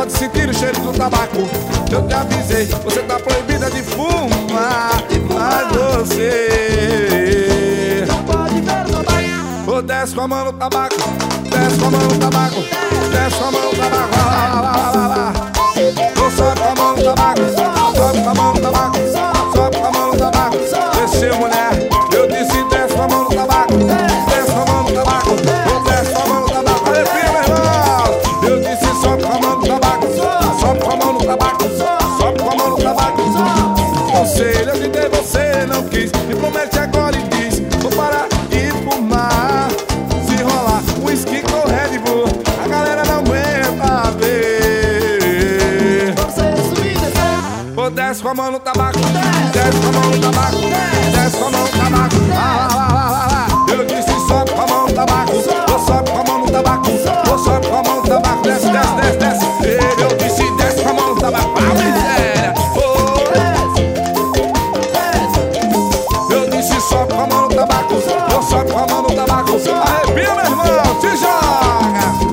pode sentir o cheiro do tabaco. Eu te avisei, você tá proibida de fumar. Mas você não pode ver o tabaco. oh, desce com a mão no tabaco, desce com a mão no tabaco, desce com a mão no tabaco. Lá, lá, lá, lá, lá. Oh, sobe com a mão no tabaco, sobe com a mão no tabaco, sobe com a mão no tabaco. Desceu, mulher, eu disse desce com a mão no tabaco, desce com a mão no tabaco, oh, desce com a mão no tabaco. Arrepia, meu irmão. Eu disse sobe com a mão no tabaco, sobe com a mão no tabaco, sobe com a mão no tabaco. Conselho eu te dei, você não quis. Me promete agora e diz: vou parar de fumar. Se rolar um whisky com Red Bull, a galera não aguenta ver. Você subir, descer. Oh, desce com a mão no tabaco, desce com a mão no